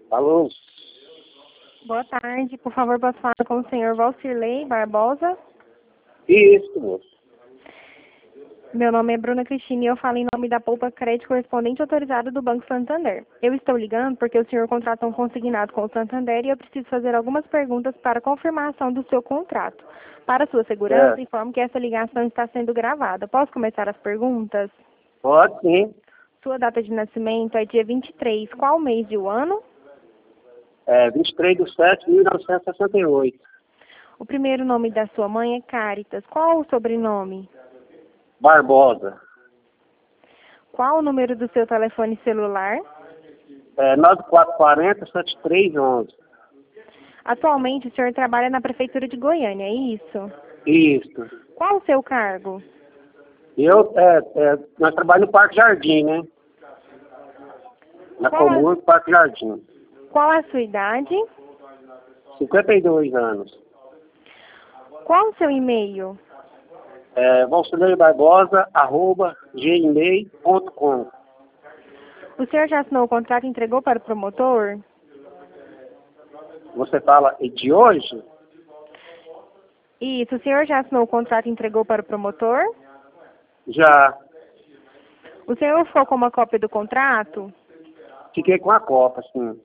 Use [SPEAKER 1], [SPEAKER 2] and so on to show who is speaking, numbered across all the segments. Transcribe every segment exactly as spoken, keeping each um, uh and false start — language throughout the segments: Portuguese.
[SPEAKER 1] Alô?
[SPEAKER 2] Boa tarde, por favor, posso falar com o senhor Valcirley Barbosa?
[SPEAKER 1] Isso, moço.
[SPEAKER 2] Meu nome é Bruna Cristina e eu falo em nome da Poupa Crédito correspondente autorizado do Banco Santander. Eu estou ligando porque o senhor contratou um consignado com o Santander e eu preciso fazer algumas perguntas para confirmação do seu contrato. Para sua segurança,
[SPEAKER 1] É.
[SPEAKER 2] informo que essa ligação está sendo gravada. Posso começar as perguntas?
[SPEAKER 1] Pode sim.
[SPEAKER 2] Sua data de nascimento é dia vinte e três. Qual mês e o ano?
[SPEAKER 1] É vinte e três de setembro de mil novecentos e sessenta e oito.
[SPEAKER 2] O primeiro nome da sua mãe é Caritas. Qual o sobrenome?
[SPEAKER 1] Barbosa.
[SPEAKER 2] Qual o número do seu telefone celular?
[SPEAKER 1] É nove quatro quatro zero, sete três um um.
[SPEAKER 2] Atualmente, o senhor trabalha na Prefeitura de Goiânia, é isso?
[SPEAKER 1] Isso.
[SPEAKER 2] Qual o seu cargo?
[SPEAKER 1] Eu, é, é, nós trabalhamos no Parque Jardim, né? Na
[SPEAKER 2] Qual a,
[SPEAKER 1] Comuna do Parque Jardim.
[SPEAKER 2] qual a sua idade?
[SPEAKER 1] cinquenta e dois anos.
[SPEAKER 2] Qual o seu e-mail?
[SPEAKER 1] É, Valcirley Barbosa, arroba, gmail ponto com.
[SPEAKER 2] O senhor já assinou o contrato e entregou para o promotor?
[SPEAKER 1] Você fala de hoje?
[SPEAKER 2] Isso, o senhor já assinou o contrato e entregou para o promotor?
[SPEAKER 1] Já.
[SPEAKER 2] O senhor ficou com uma cópia do contrato?
[SPEAKER 1] Fiquei com a Copa, sim.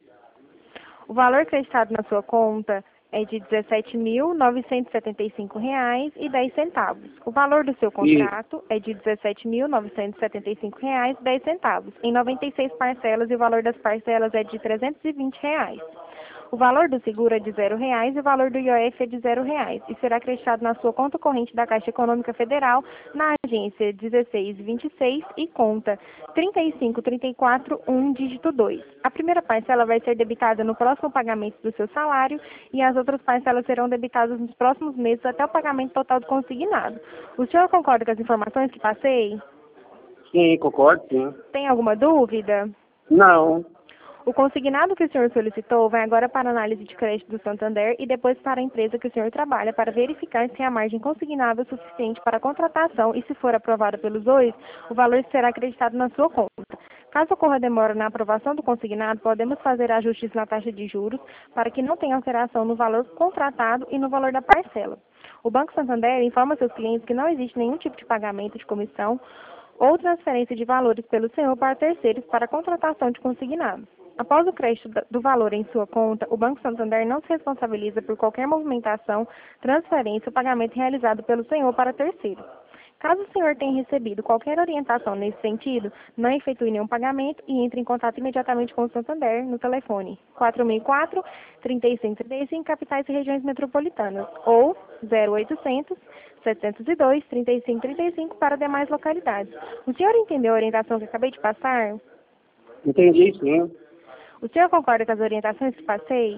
[SPEAKER 2] O valor acreditado na sua conta é de dezessete mil novecentos e setenta e cinco reais e dez centavos. O valor do seu
[SPEAKER 1] Isso.
[SPEAKER 2] contrato é de dezessete mil novecentos e setenta e cinco reais e dez centavos, em noventa e seis parcelas, e o valor das parcelas é de trezentos e vinte reais. O valor do seguro é de zero reais e o valor do I O F é de zero reais e será acreditado na sua conta corrente da Caixa Econômica Federal na agência dezesseis vinte e seis e conta trinta e cinco trinta e quatro um dígito dois. A primeira parcela vai ser debitada no próximo pagamento do seu salário e as outras parcelas serão debitadas nos próximos meses até o pagamento total do consignado. O senhor concorda com as informações que passei?
[SPEAKER 1] Sim, concordo, sim.
[SPEAKER 2] Tem alguma dúvida?
[SPEAKER 1] Não.
[SPEAKER 2] O consignado que o senhor solicitou vai agora para a análise de crédito do Santander e depois para a empresa que o senhor trabalha para verificar se a margem consignável é suficiente para a contratação e, se for aprovada pelos dois, o valor será acreditado na sua conta. Caso ocorra demora na aprovação do consignado, podemos fazer ajustes na taxa de juros para que não tenha alteração no valor contratado e no valor da parcela. O Banco Santander informa seus clientes que não existe nenhum tipo de pagamento de comissão ou transferência de valores pelo senhor para terceiros para a contratação de consignado. Após o crédito do valor em sua conta, o Banco Santander não se responsabiliza por qualquer movimentação, transferência ou pagamento realizado pelo senhor para terceiro. Caso o senhor tenha recebido qualquer orientação nesse sentido, não efetue nenhum pagamento e entre em contato imediatamente com o Santander no telefone quatro mil e quatro, trinta e cinco trinta e cinco, capitais e regiões metropolitanas, ou zero oitocentos, setecentos e dois, trinta e cinco trinta e cinco para demais localidades. O senhor entendeu a orientação que acabei de passar?
[SPEAKER 1] Entendi, sim.
[SPEAKER 2] O senhor concorda com as orientações que passei?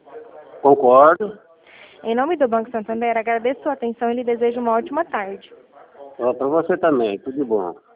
[SPEAKER 1] Concordo.
[SPEAKER 2] Em nome do Banco Santander, agradeço sua atenção e lhe desejo uma ótima tarde.
[SPEAKER 1] Para você também. Tudo de bom.